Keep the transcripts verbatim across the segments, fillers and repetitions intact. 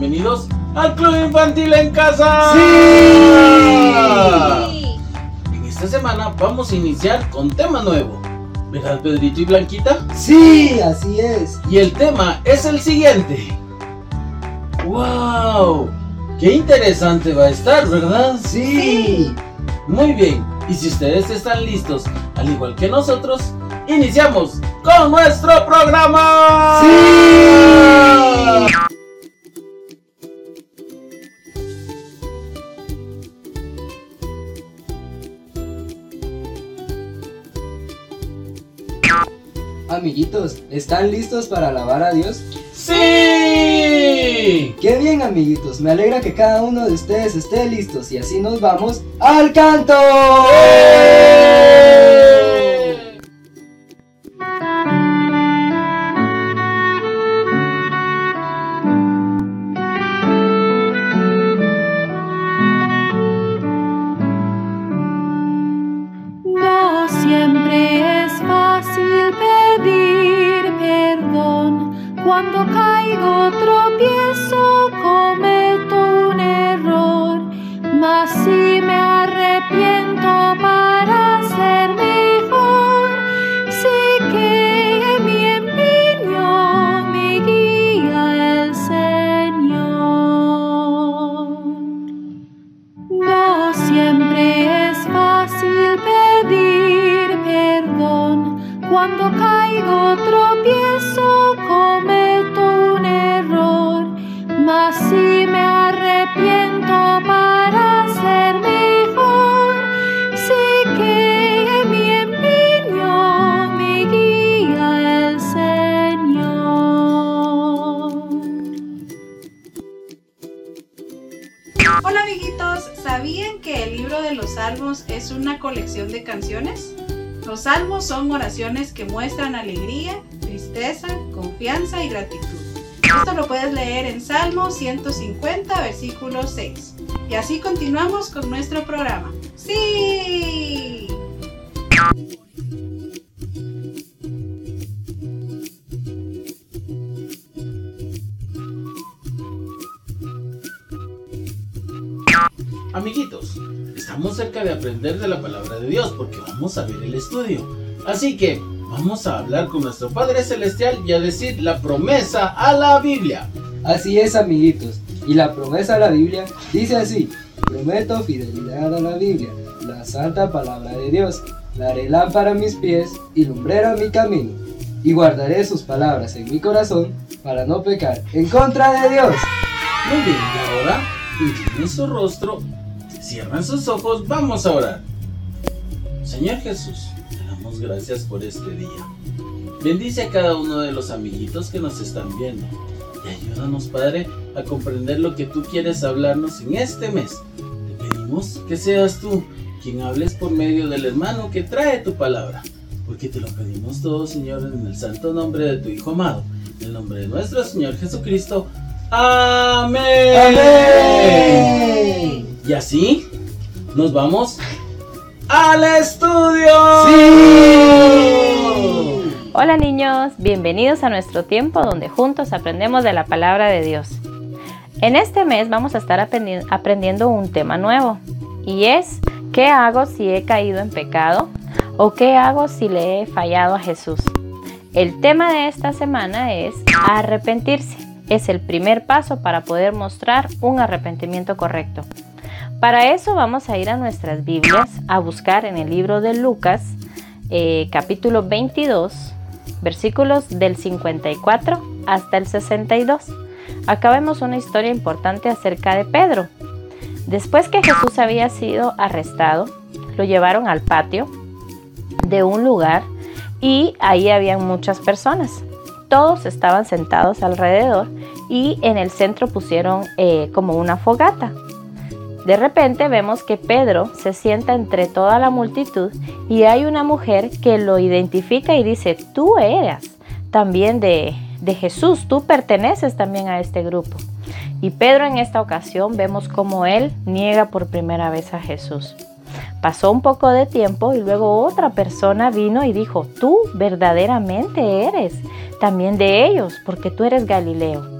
bienvenidos al Club Infantil en Casa. ¡Sí! En esta semana vamos a iniciar con tema nuevo, ¿verdad, Pedrito y Blanquita? Sí, así es. Y el tema es el siguiente. ¡Wow! ¡Qué interesante va a estar!, ¿verdad? Sí. Muy bien, y si ustedes están listos, al igual que nosotros, iniciamos con nuestro programa. ¡Sí! Amiguitos, ¿están listos para alabar a Dios? ¡Sí! ¡Qué bien, amiguitos! Me alegra que cada uno de ustedes esté listos y así nos vamos al canto. ¡Eh! No siempre es fácil pedir perdón. Cuando caigo, tropiezo, cometo un error. Mas si me arrepiento para ser mejor, sé que mi empeño me guía el Señor. No siempre es fácil pedir perdón. Cuando caigo, tropiezo, cometo un error. Mas si me arrepiento para ser mejor, sé que mi empeño me guía el Señor. Hola amiguitos, ¿sabían que el libro de los Salmos es una colección de canciones? Los salmos son oraciones que muestran alegría, tristeza, confianza y gratitud. Esto lo puedes leer en Salmo ciento cincuenta, versículo seis. Y así continuamos con nuestro programa. ¡Sí! Amiguitos, estamos cerca de aprender de la palabra de Dios porque vamos a ver el estudio. Así que vamos a hablar con nuestro Padre Celestial y a decir la promesa a la Biblia. Así es, amiguitos. Y la promesa a la Biblia dice así: prometo fidelidad a la Biblia, la santa palabra de Dios. Daré lámpara a mis pies y lumbrera a mi camino. Y guardaré sus palabras en mi corazón para no pecar en contra de Dios. Muy bien, y ahora, inclinen su rostro, cierran sus ojos, vamos a orar. Señor Jesús, te damos gracias por este día. Bendice a cada uno de los amiguitos que nos están viendo. Y ayúdanos, Padre, a comprender lo que tú quieres hablarnos en este mes. Te pedimos que seas tú quien hables por medio del hermano que trae tu palabra. Porque te lo pedimos todo, Señor, en el santo nombre de tu Hijo amado. En el nombre de nuestro Señor Jesucristo. ¡Amén! ¡Amén! Y así nos vamos al estudio. ¡Sí! Hola niños, bienvenidos a nuestro tiempo donde juntos aprendemos de la palabra de Dios. En este mes vamos a estar aprendi- aprendiendo un tema nuevo y es ¿qué hago si he caído en pecado? ¿O qué hago si le he fallado a Jesús? El tema de esta semana es arrepentirse. Es el primer paso para poder mostrar un arrepentimiento correcto. Para eso vamos a ir a nuestras Biblias a buscar en el libro de Lucas, eh, capítulo veintidós, versículos del cincuenta y cuatro hasta el sesenta y dos. Acá vemos una historia importante acerca de Pedro. Después que Jesús había sido arrestado, lo llevaron al patio de un lugar y ahí habían muchas personas. Todos estaban sentados alrededor y en el centro pusieron eh, como una fogata. De repente vemos que Pedro se sienta entre toda la multitud y hay una mujer que lo identifica y dice: tú eres también de, de Jesús, tú perteneces también a este grupo. Y Pedro en esta ocasión vemos cómo él niega por primera vez a Jesús. Pasó un poco de tiempo y luego otra persona vino y dijo: tú verdaderamente eres también de ellos, porque tú eres Galileo.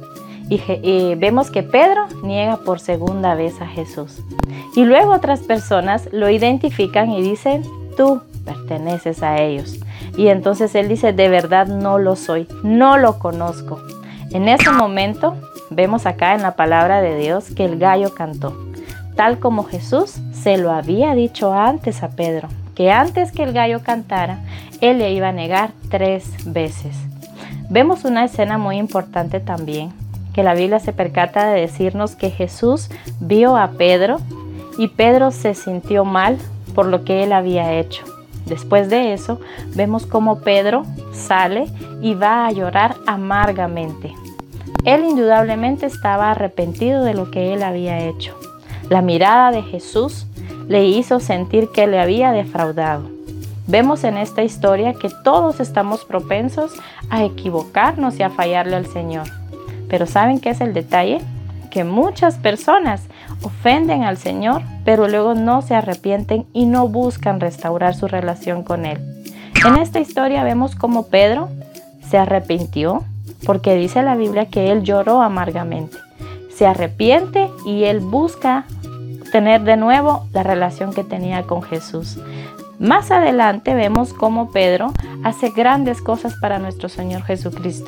y, y vemos que Pedro niega por segunda vez a Jesús. Y luego otras personas lo identifican y dicen, tú perteneces a ellos. Y entonces él dice, de verdad no lo soy, no lo conozco. En ese momento vemos acá en la palabra de Dios que el gallo cantó, tal como Jesús se lo había dicho antes a Pedro, que antes que el gallo cantara, él le iba a negar tres veces. Vemos una escena muy importante también, que la Biblia se percata de decirnos que Jesús vio a Pedro y Pedro se sintió mal por lo que él había hecho. Después de eso, vemos cómo Pedro sale y va a llorar amargamente. Él indudablemente estaba arrepentido de lo que él había hecho. La mirada de Jesús le hizo sentir que le había defraudado. Vemos en esta historia que todos estamos propensos a equivocarnos y a fallarle al Señor. Pero ¿saben qué es el detalle? Que muchas personas ofenden al Señor, pero luego no se arrepienten y no buscan restaurar su relación con Él. En esta historia vemos cómo Pedro se arrepintió, porque dice la Biblia que él lloró amargamente. Se arrepiente y él busca tener de nuevo la relación que tenía con Jesús. Más adelante vemos cómo Pedro hace grandes cosas para nuestro Señor Jesucristo.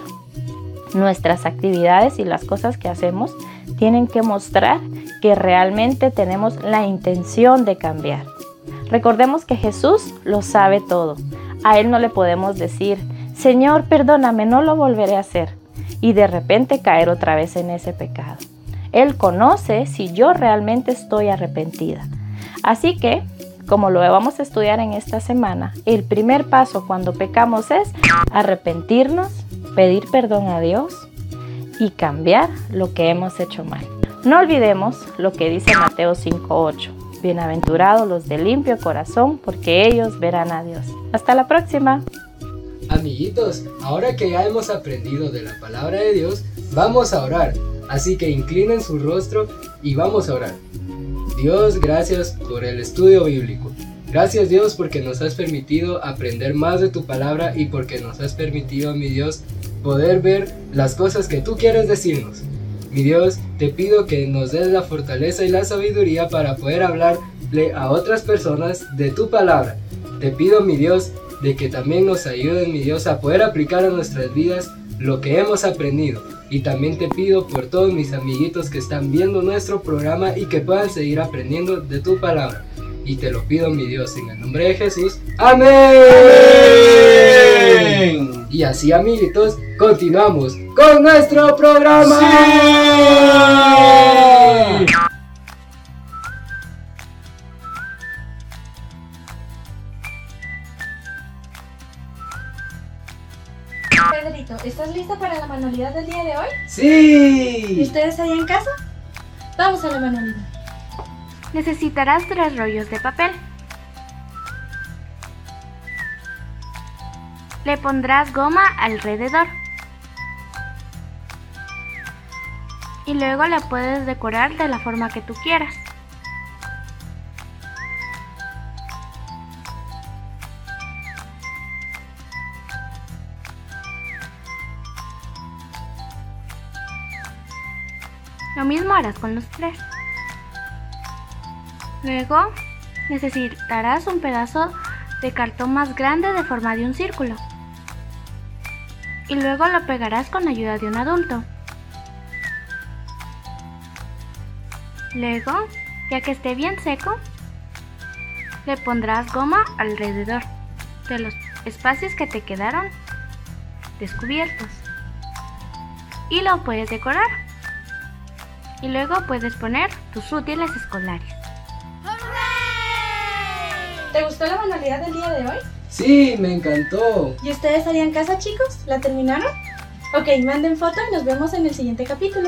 Nuestras actividades y las cosas que hacemos tienen que mostrar que realmente tenemos la intención de cambiar. Recordemos que Jesús lo sabe todo. A Él no le podemos decir, Señor, perdóname, no lo volveré a hacer, y de repente caer otra vez en ese pecado. Él conoce si yo realmente estoy arrepentida. Así que, como lo vamos a estudiar en esta semana, el primer paso cuando pecamos es arrepentirnos, pedir perdón a Dios y cambiar lo que hemos hecho mal. No olvidemos lo que dice Mateo cinco ocho. Bienaventurados los de limpio corazón, porque ellos verán a Dios. Hasta la próxima. Amiguitos, ahora que ya hemos aprendido de la palabra de Dios, vamos a orar. Así que inclinen su rostro y vamos a orar. Dios, gracias por el estudio bíblico. Gracias, Dios, porque nos has permitido aprender más de tu palabra y porque nos has permitido, mi Dios, poder ver las cosas que tú quieres decirnos. Mi Dios, te pido que nos des la fortaleza y la sabiduría para poder hablarle a otras personas de tu palabra. Te pido, mi Dios, de que también nos ayuden, mi Dios, a poder aplicar a nuestras vidas lo que hemos aprendido. Y también te pido por todos mis amiguitos que están viendo nuestro programa y que puedan seguir aprendiendo de tu palabra. Y te lo pido, mi Dios, en el nombre de Jesús. ¡Amén! ¡Amén! Y así, amiguitos, continuamos con nuestro programa. ¡Sí! Pedrito, ¿estás lista para la manualidad del día de hoy? ¡Sí! ¿Y ustedes ahí en casa? Vamos a la manualidad. Necesitarás tres rollos de papel. Le pondrás goma alrededor. Y luego la puedes decorar de la forma que tú quieras. Lo mismo harás con los tres. Luego necesitarás un pedazo de cartón más grande de forma de un círculo. Y luego lo pegarás con ayuda de un adulto. Luego, ya que esté bien seco, le pondrás goma alrededor de los espacios que te quedaron descubiertos. Y lo puedes decorar. Y luego puedes poner tus útiles escolares. ¿Te gustó la manualidad del día de hoy? Sí, me encantó. ¿Y ustedes allá en casa, chicos? ¿La terminaron? Ok, manden foto y nos vemos en el siguiente capítulo.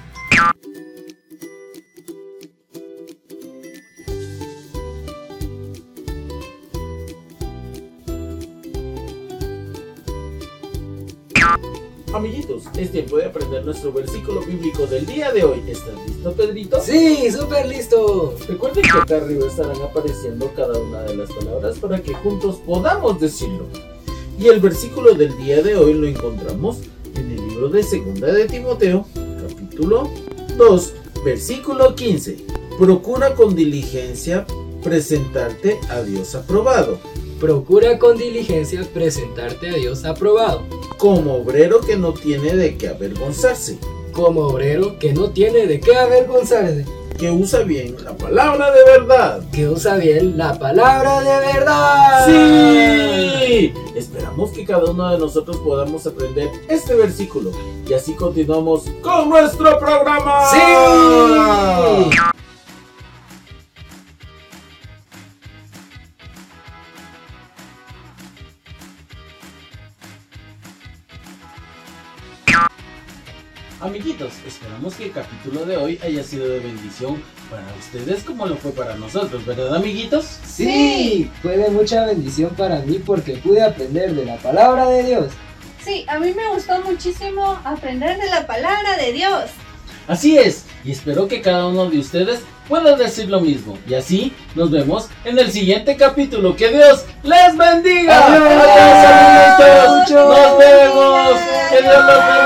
Amiguitos, es tiempo de aprender nuestro versículo bíblico del día de hoy. ¿Estás listo, Pedrito? Sí, súper listo. Recuerden que acá arriba estarán apareciendo cada una de las palabras para que juntos podamos decirlo. Y el versículo del día de hoy lo encontramos en el libro de Segunda de Timoteo, capítulo capítulo dos, versículo quince. Procura con diligencia presentarte a Dios aprobado, Procura con diligencia presentarte a Dios aprobado, como obrero que no tiene de qué avergonzarse, como obrero que no tiene de qué avergonzarse, que usa bien la palabra de verdad. que usa bien la palabra de verdad. ¡Sí! Esperamos que cada uno de nosotros podamos aprender este versículo y así continuamos con nuestro programa. ¡Sí! Amiguitos, esperamos que el capítulo de hoy haya sido de bendición para ustedes como lo fue para nosotros, ¿verdad, amiguitos? Sí, fue de mucha bendición para mí porque pude aprender de la palabra de Dios. Sí, a mí me gustó muchísimo aprender de la palabra de Dios. Así es, y espero que cada uno de ustedes pueda decir lo mismo. Y así nos vemos en el siguiente capítulo. ¡Que Dios les bendiga! ¡Adiós! ¡Adiós, amiguitos! ¡Nos vemos! ¡Que Dios los bendiga!